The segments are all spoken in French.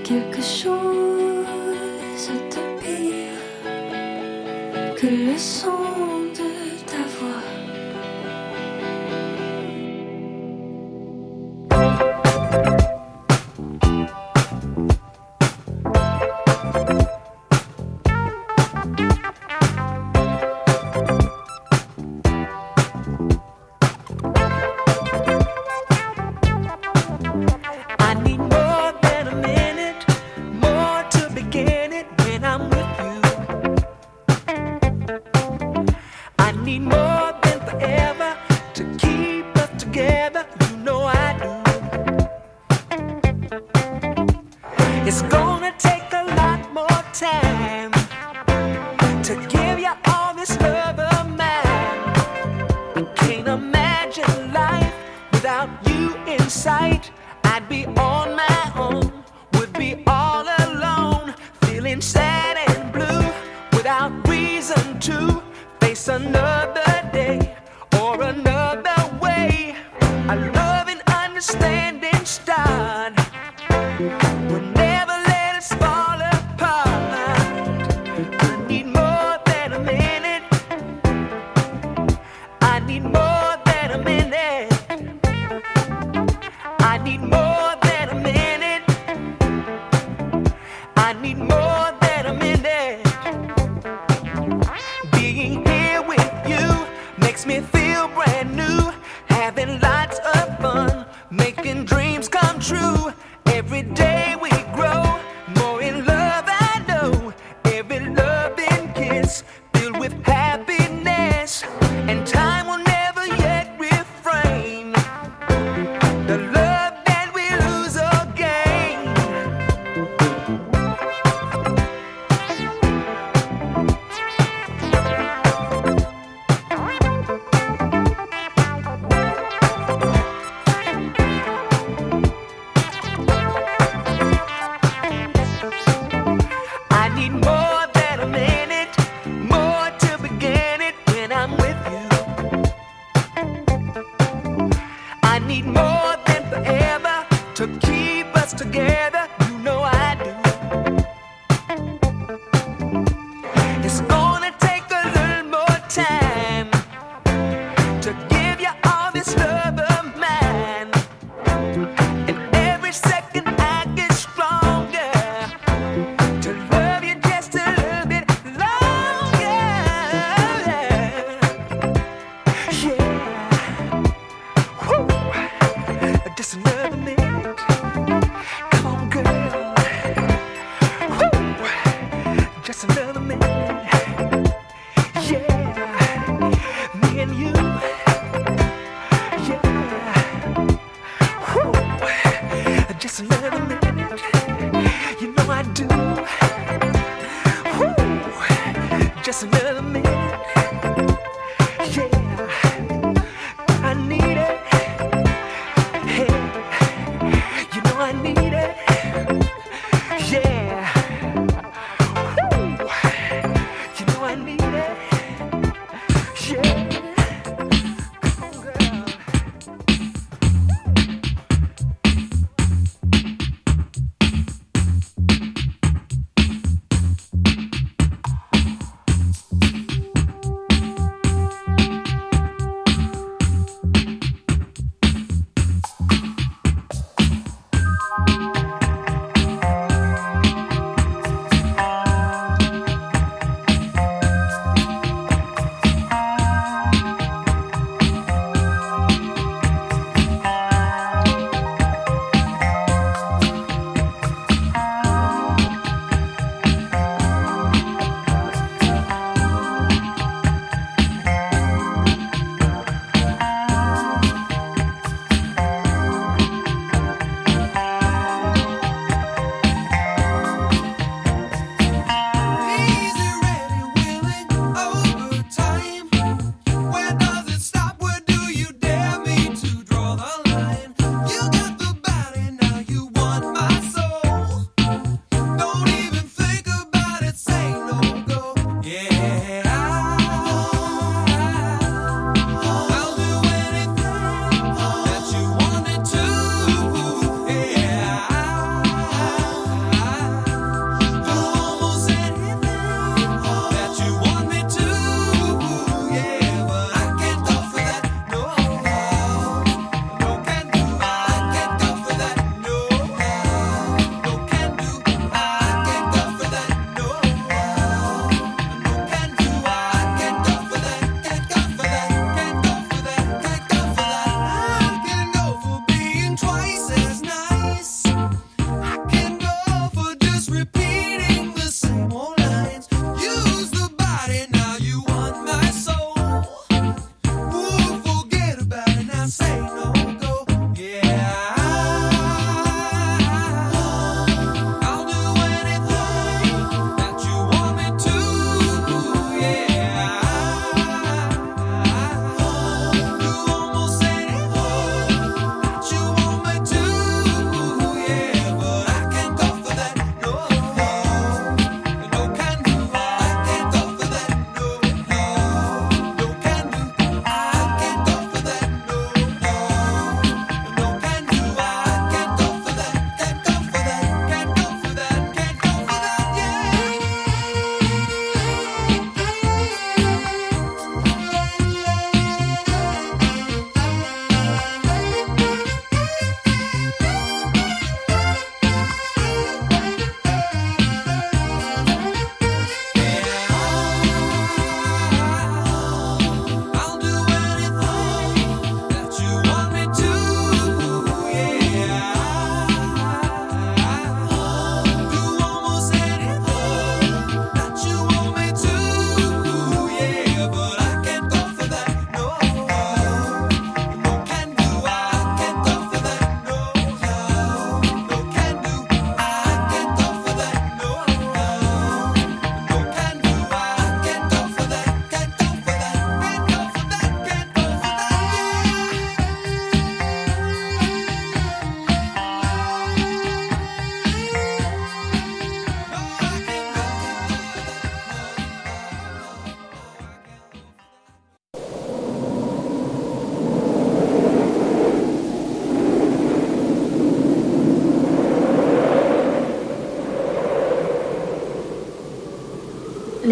quelque chose de pire que le son de ta voix.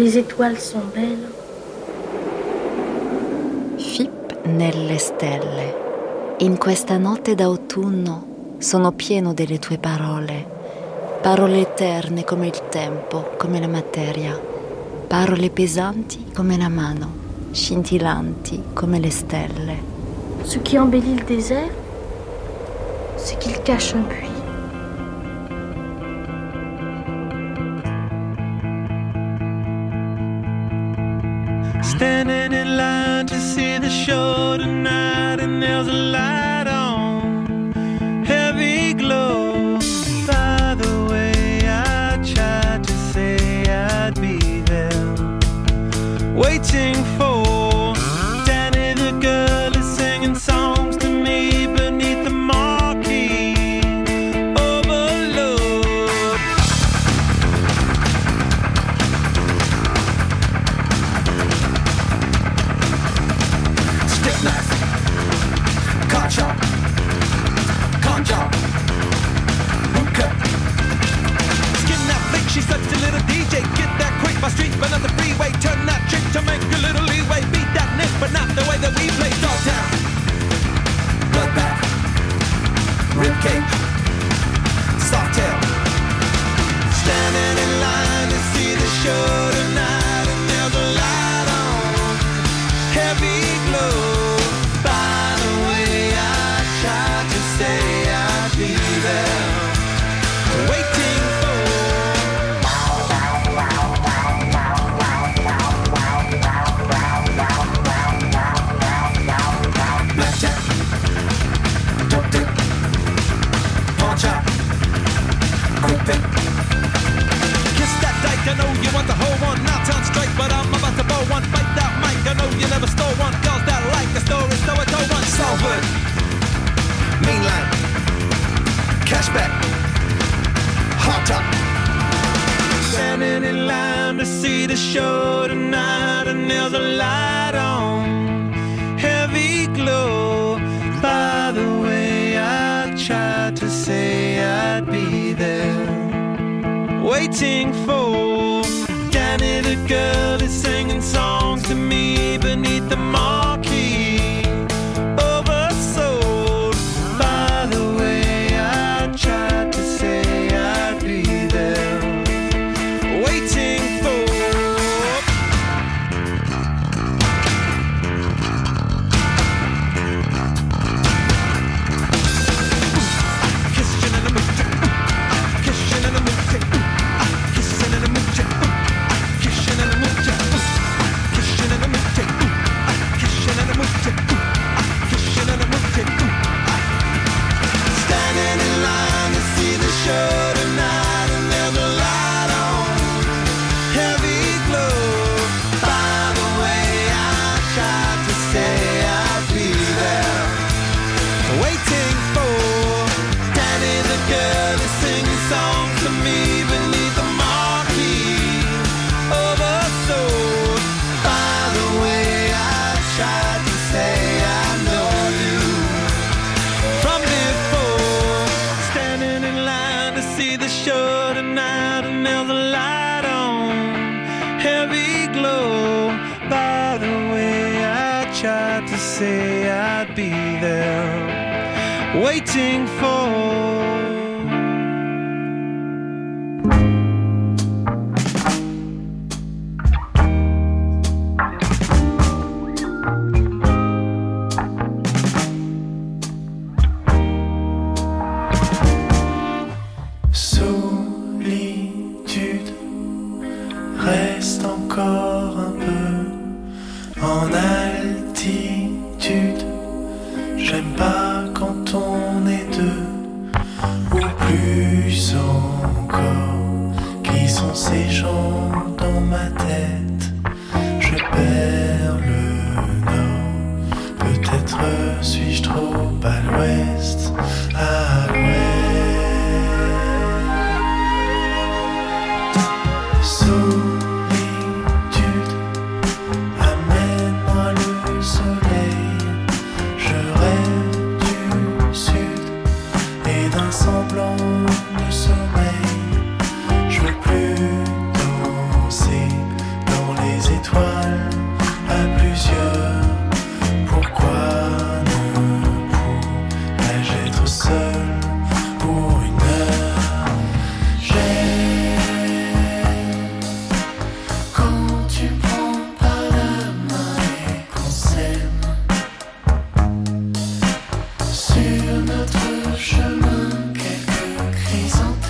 les étoiles sont belles. Fip nelle stelle. In questa notte d'autunno sono pieno delle tue parole. Parole eterne come il tempo, come la materia. Parole pesanti come la mano, scintillanti come le stelle. Ce qui embellit le désert, c'est qu'il cache un puits. Standing in line to see the show tonight, and there's a light on, heavy glow. By the way, I tried to say I'd be there, waiting for Danny the girl is singing songs to me beneath the marquee. Overload. Stick knife, card shop, con job, boot cut. Skin that flick, she's such a little DJ. Get that quick, my street, but not the freeway. Turn that trick to make a little leeway. Beat that nick, but not the way that we play. Dogtown, bloodbath, ribcage, softail. Standing in line to see the show tonight, and there's a light on, heavy glow. By the way, I tried to say I'd be there, waiting for blackjack, dope dick, pawn shop, quick pick. Kiss that dyke, I know you want the whole one. Now turn straight, but I'm about to bow one. Bite that mic, I know you never stole one. Girls that like the story, so I told one. Salford, mainline, cashback, hot top. Standing in line to see the show tonight, and there's a light on, heavy glow. By the way, I tried to say I'd be there, waiting for Danny the girl is singing songs to me beneath the marquee. Oversold. By the way, I tried to say I'd be there, waiting for kissing in the mood, kissing in the mood, kissing in the mood, kissing in the mood, kissing in the mood, kissing in the mood, kissing in the mood. Standing in line to see the show tonight, and there's a light on, heavy glow. By the way, I tried to say I'd be there, waiting for Danny the girl is singing songs to me beneath the marquee. Oversold. By the way, I tried to say I know you from before. Standing in line to see the show tonight, and there's a light on, heavy glow. By the way, I tried to say I'd be there, waiting for solitude. Reste encore un peu en altitude. J'aime pas quand on est deux, ou plus encore. Qui sont ces gens dans ma tête? Je perds le nord. Peut-être suis-je trop à l'ouest, à l'ouest. Solitude, amène-moi le soleil. Je rêve du sud et d'un semblant de sommeil. Je veux plus danser dans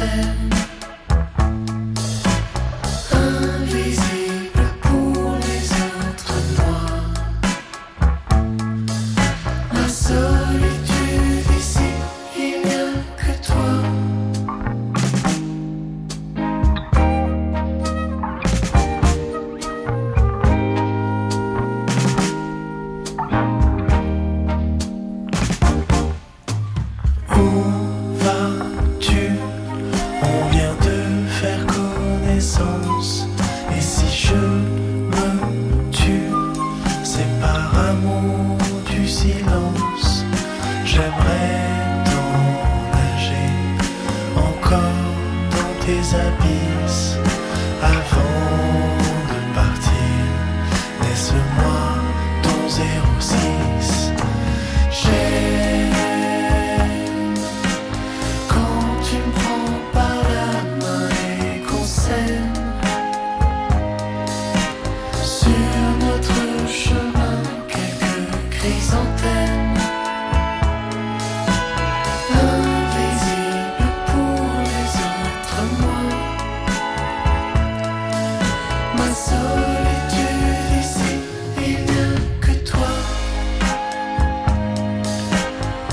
entraîne. Invisible pour les autres, moi. Ma solitude ici, il n'y a que toi. Et si je me tue, c'est par amour du silence. J'aimerais tant nager encore dans tes abysses. Avant de partir, laisse-moi ton 06. J'aime quand tu me prends par la main et qu'on s'aime. Sur notre chemin, quelques chrysanthèmes. Invisible pour les autres, moi. Ma solitude ici, il n'y a que toi.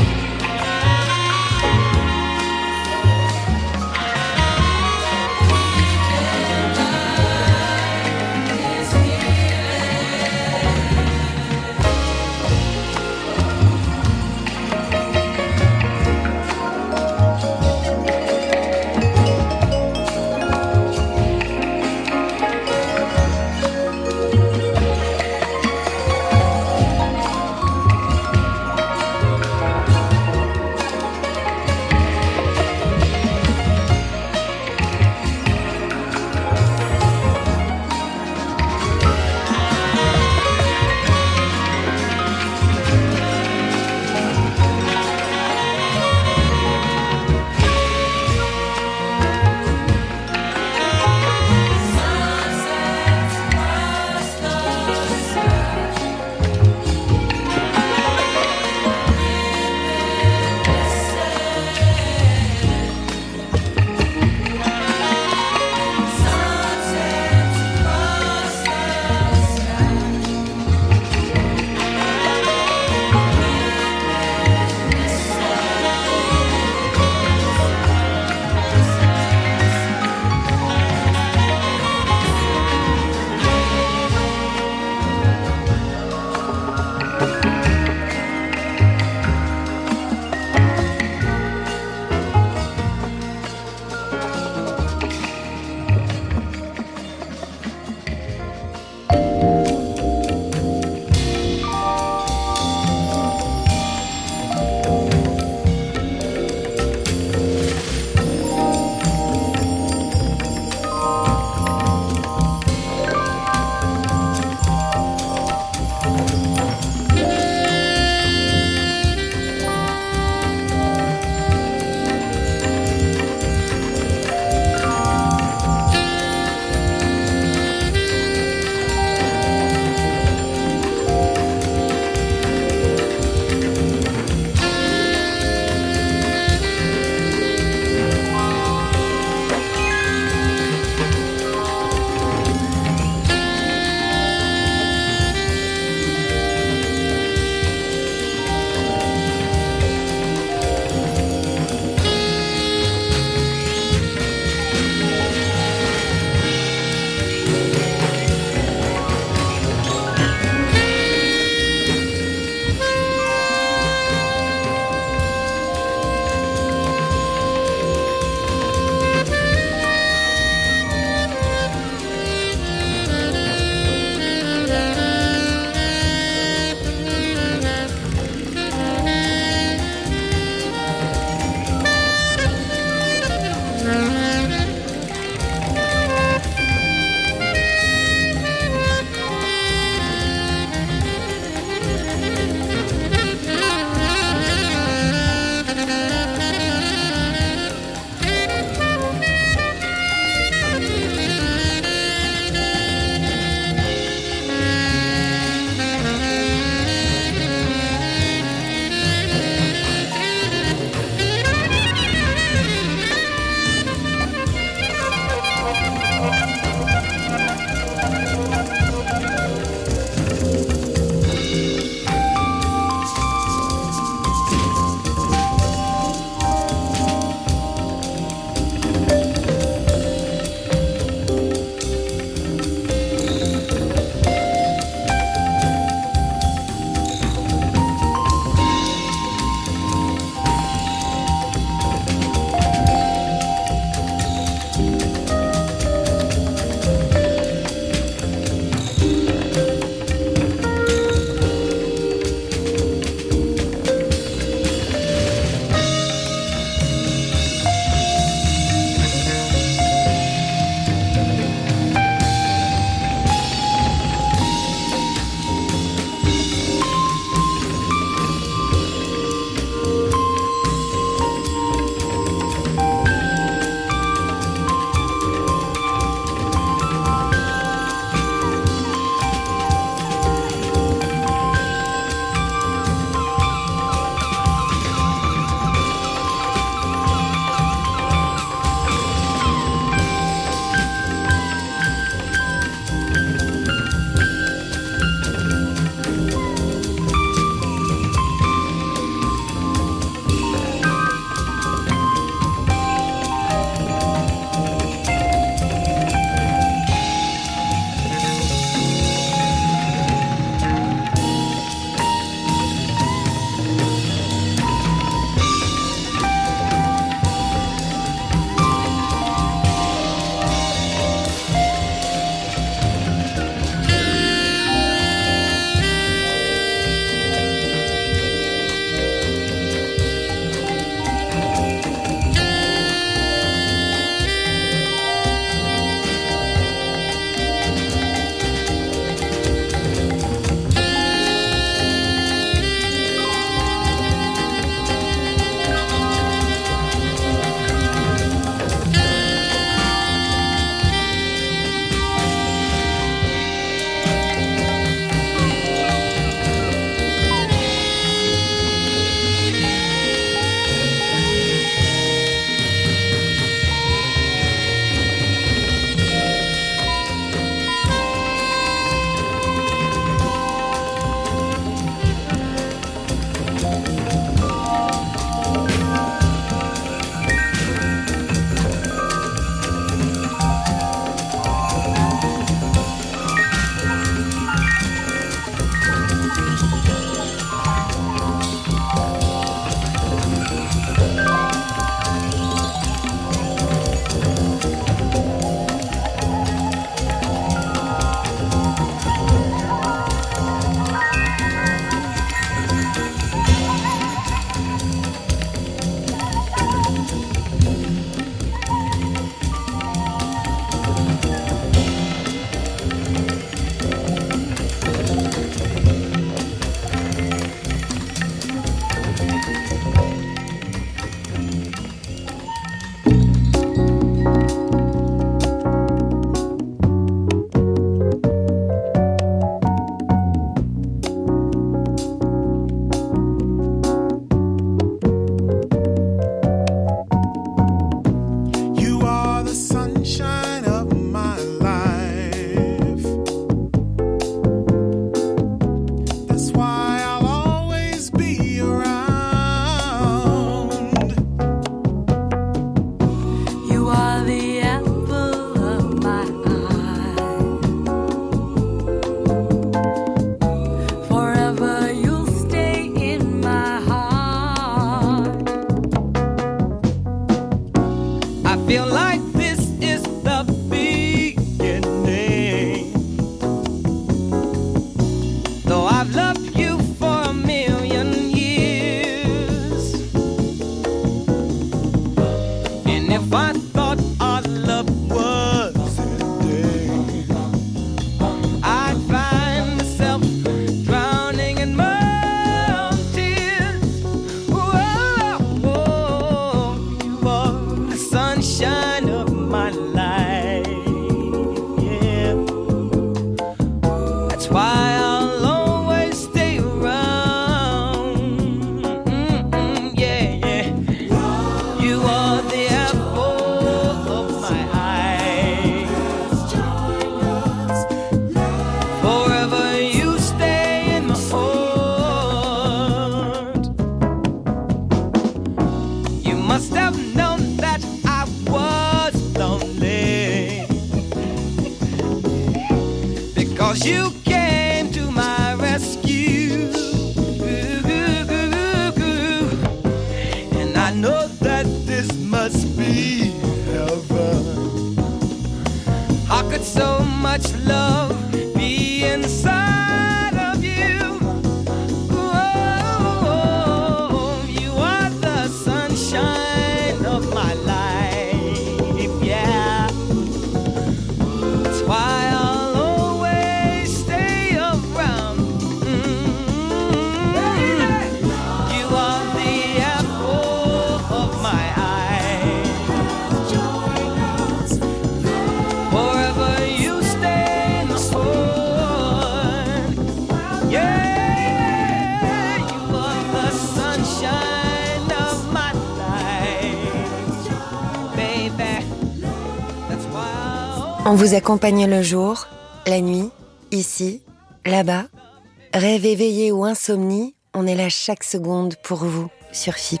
On vous accompagne le jour, la nuit, ici, là-bas. Rêve éveillé ou insomnie, on est là chaque seconde pour vous sur FIP.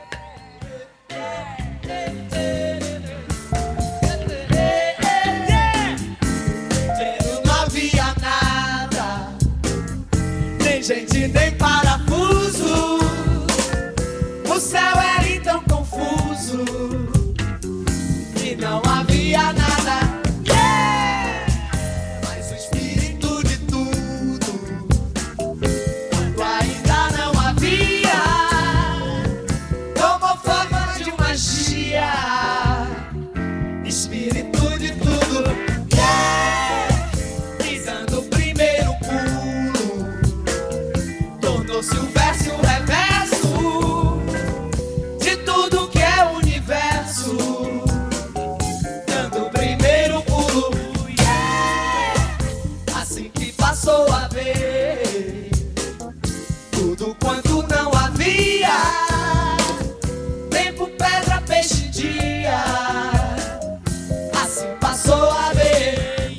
Gente, nem parafuso. O céu era então confuso e não havia nada. Mas o espírito de tudo, quando ainda não havia, tomou forma de magia. Espírito de tudo, pisando o primeiro pulo, tornou-se o verso e o reverso de tudo que é o universo. Dando o primeiro pulo, assim que passou a ver tudo quanto não havia. Tempo, pedra, peixe, dia. Assim passou a ver.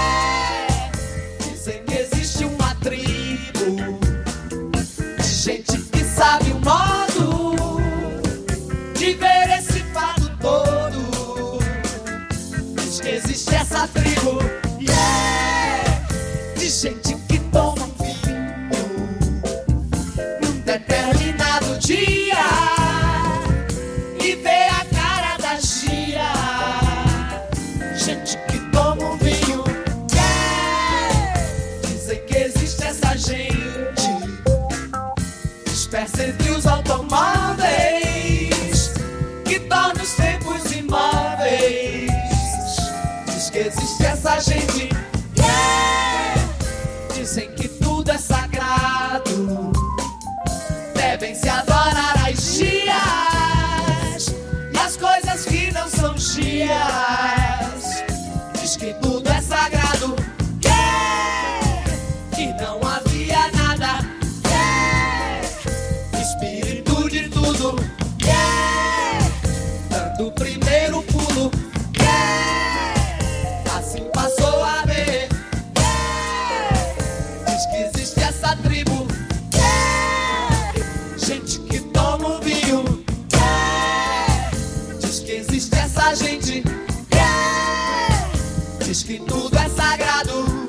Dizem que existe uma tribo, gente que sabe o modo de ver esse fado todo. Diz que existe essa tribo, de gente que toma vinho num determinado dia e vê a cara da Gia. Gente que toma vinho, dizem que existe essa gente dispersa entre os automóveis, que torna os tempos imóveis. Diz que existe essa gente, dizem que tudo é sagrado, devem se adorar as gias e as coisas que não são gias. Diz que tudo é sagrado, que não havia nada. Espírito de tudo, dando o primeiro pulo, assim passou a ver. Diz que existe essa tribo, gente que toma o vinho. Diz que existe essa gente, diz que tudo é sagrado.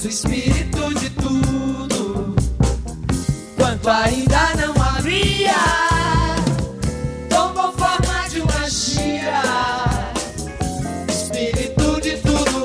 o espírito de tudo. Quanto ainda não havia, tomou forma de uma chia. Espírito de tudo,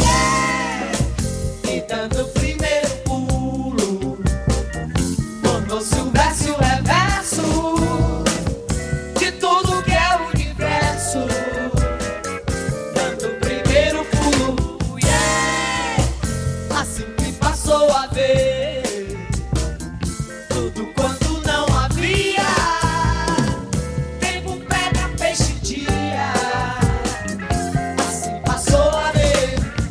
e dando o primeiro pulo, tornou-se o verso e o reverso de tudo que é o universo. Dando o primeiro pulo, assim que passou a ver tudo quanto não havia. Tempo, pedra, peixe, dia. Assim passou a ver.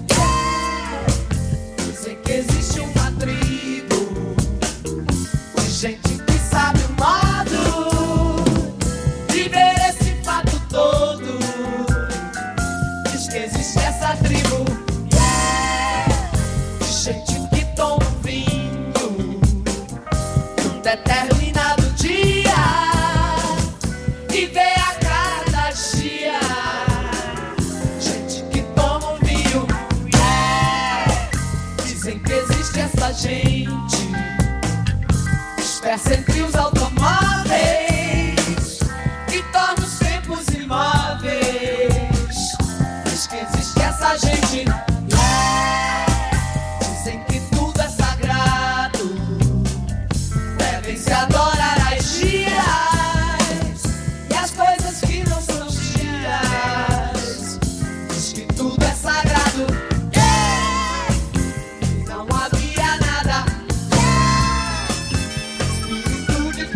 Dizem que existe uma tribo de gente que sabe o modo de ver esse fato todo. Diz que existe essa tribo de gente que toma vinho num determinado dia e vê a cara da chia. Gente que toma vinho, dizem que existe essa gente dispersa entre os automóveis que torna os tempos imóveis. Diz que existe essa gente, dizem que tudo é sagrado, devem se adorar as dias e as coisas que não são dias. Diz que tudo é sagrado, e não havia nada. Espírito de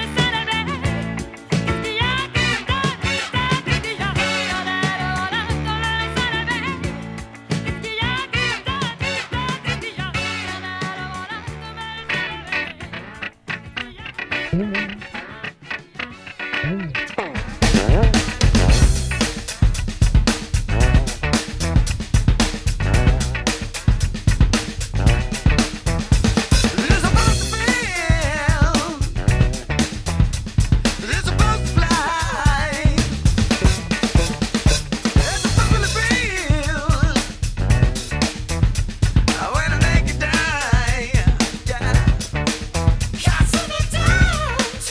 Castle the dance.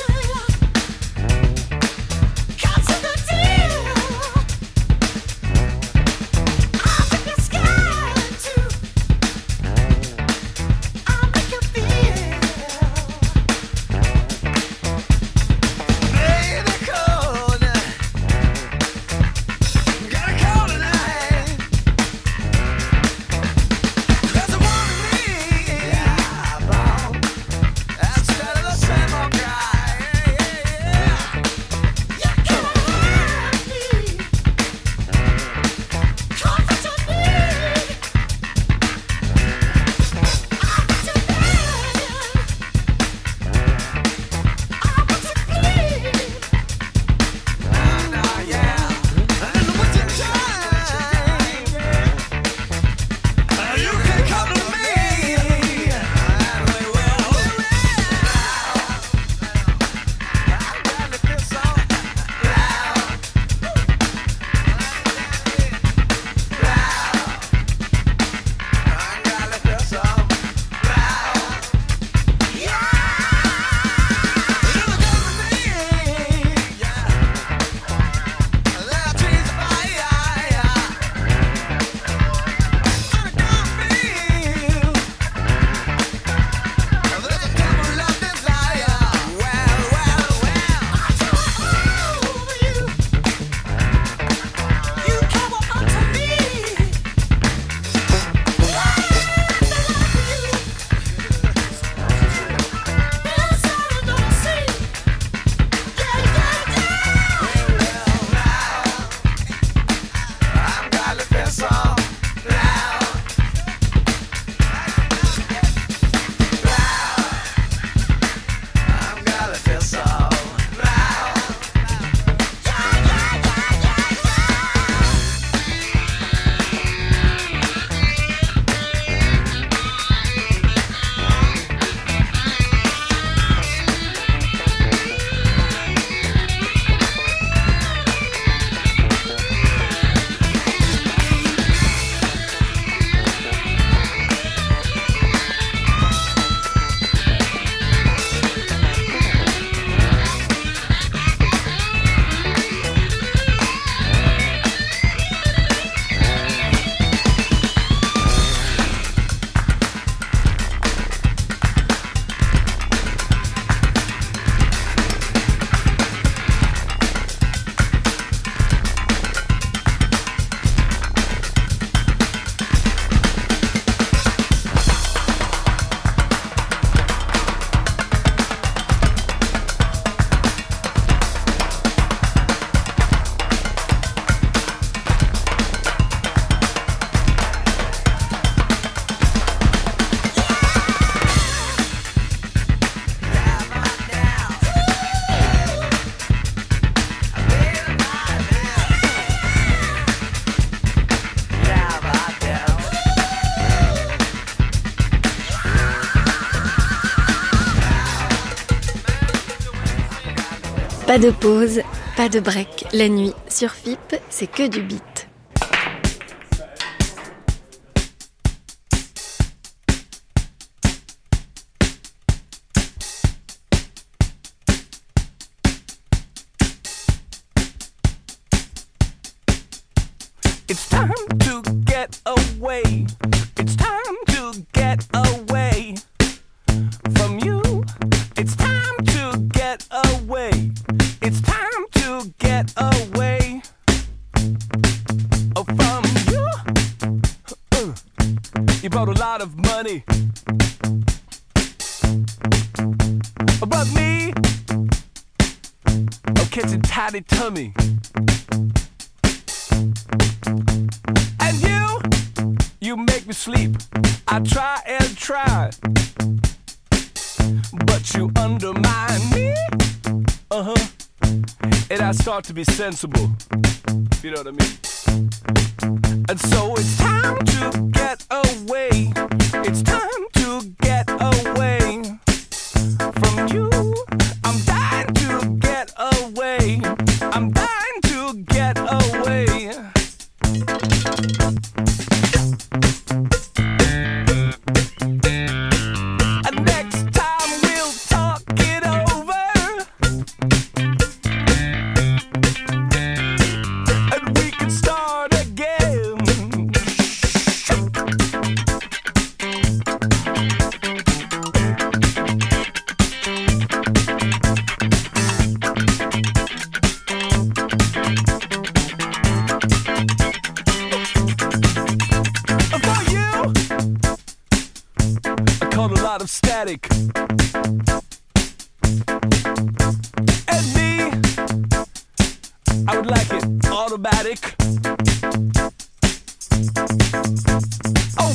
Pas de pause, pas de break. La nuit sur FIP, c'est que du beat. It's time to get away. It's time to get away from you. It's time to get away. It's time to get away from you. You brought a lot of money, but me, I'm catching tidy tummy. And you make me sleep. I try and try, but you undermine me. And I start to be sensible. You know what I mean? And so it's time to get away. It's time to get away from you. I'm dying to get away. I'm dying to get away. And next time we'll talk it over, and we can start again. For you, I caught a lot of static. And me, I would like it automatic. Oh,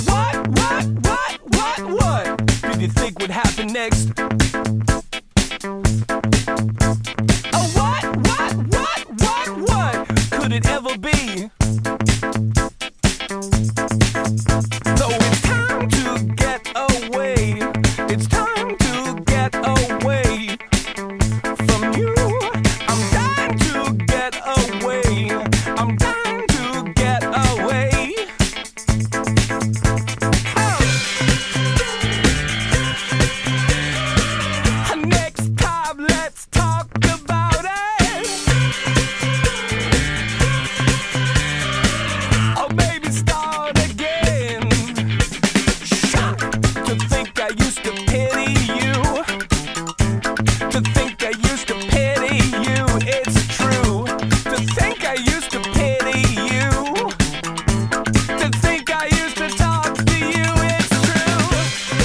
what did you think would happen next? Oh, what could it ever be? So it's time to get away. It's time to get away from you. I'm dying to get away. I'm dying to get away. Next time, let's talk about it. Or maybe start again. To think I used to pity you. To think I used to pity you. It's true. To think I used to pity you. To think I used to talk to you. It's true.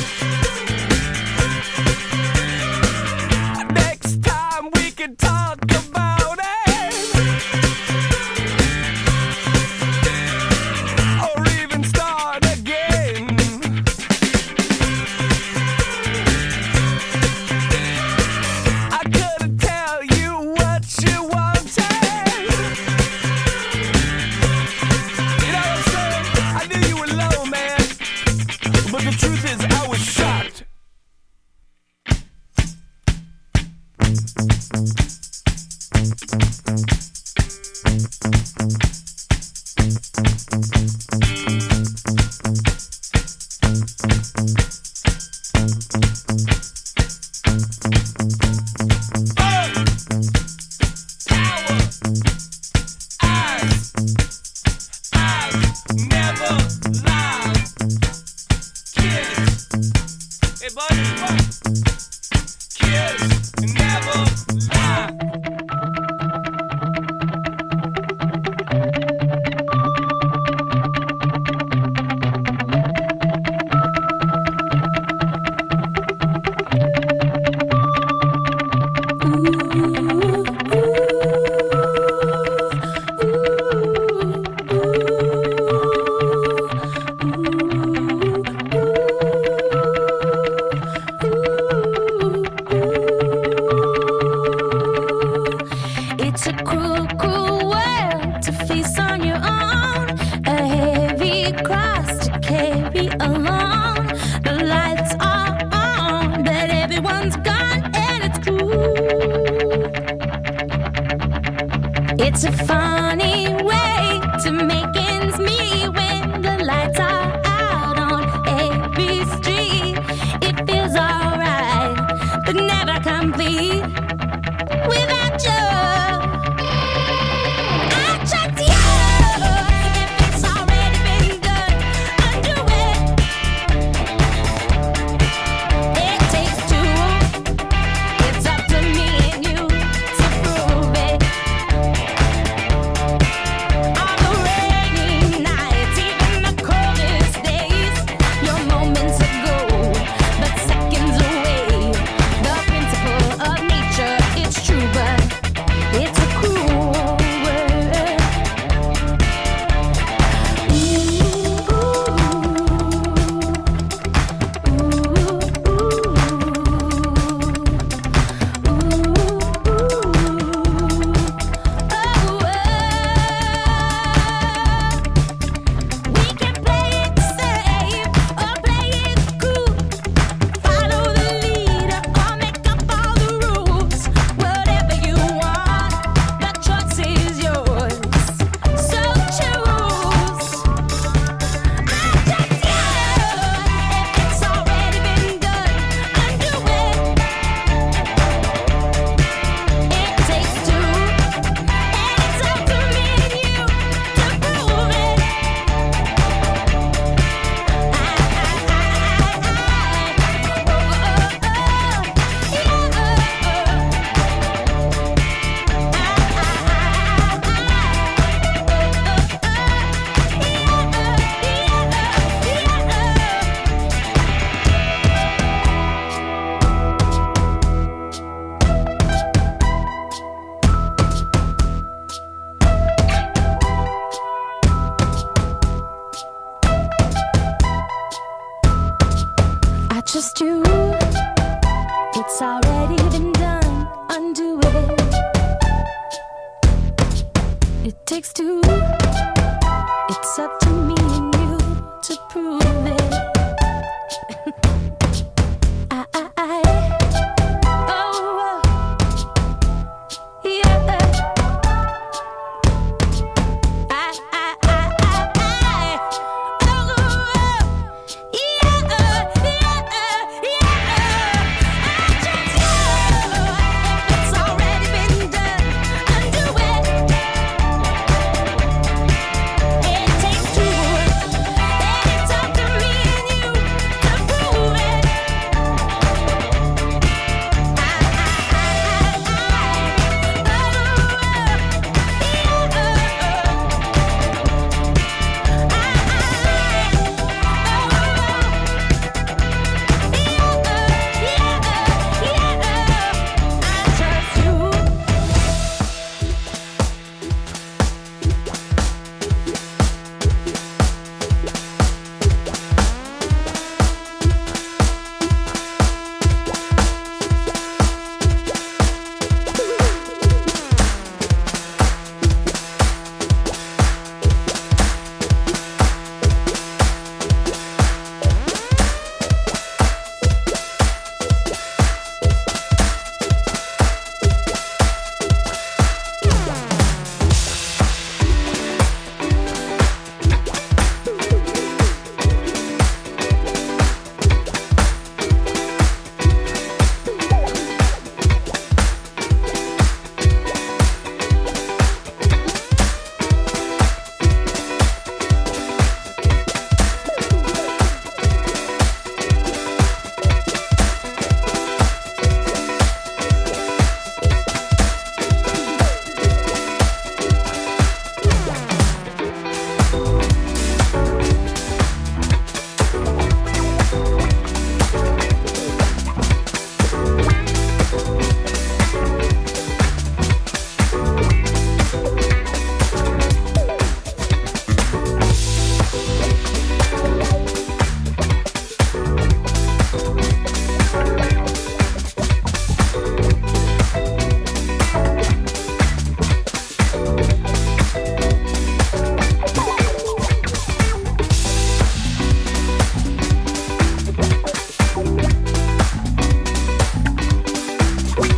Next time we can talk about it. Or even start again. I couldn't tell you what you wanted. You know what I'm saying? I knew you were low, man. But the truth is, I was shocked. Never lie. Kids. Hey, buddy, what? Kids never lie. It's a funny way to make ends meet when the lights are out on every street. It feels alright, but never complete without you. I trust you. If it's already been done, undo it. It takes two. It's up to me and you to prove it. On the rainy nights, even the coldest days, your moments are gold, but seconds away. The principle of nature, it's true, but it's a cruel world. We can play it safe or play it cool. Follow the leader or make up all the rules. Whatever you want, the choice is yours. So choose. I trust you. If it's already been done, undo it. It takes two, and it's up to me and you to prove it. I trust you. It's already been done. Undo it. It takes two. It's up to me and you to prove it.